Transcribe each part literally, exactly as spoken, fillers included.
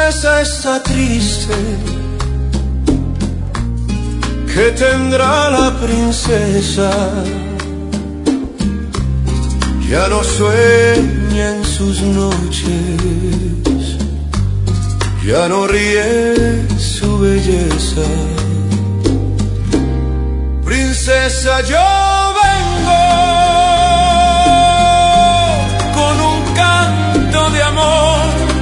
princesa está triste. ¿Qué tendrá la princesa? Ya no sueña en sus noches, ya no ríe su belleza. Princesa, yo vengo con un canto de amor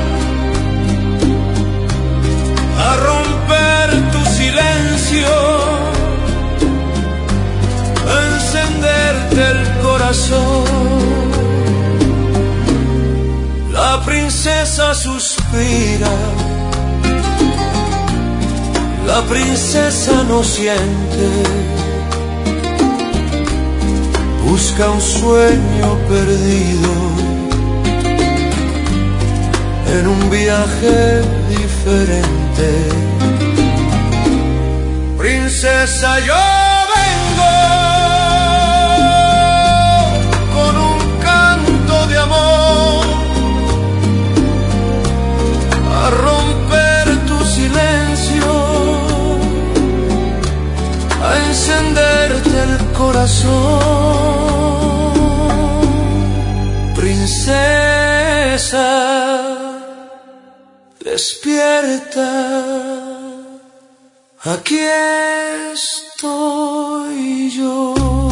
a romper tu silencio, a encenderte el corazón. La princesa suspira, la princesa no siente, busca un sueño perdido en un viaje diferente. Princesa, yo vengo con un canto de amor a romper tu silencio, a encenderte el corazón. Princesa, despierta, aquí estoy yo.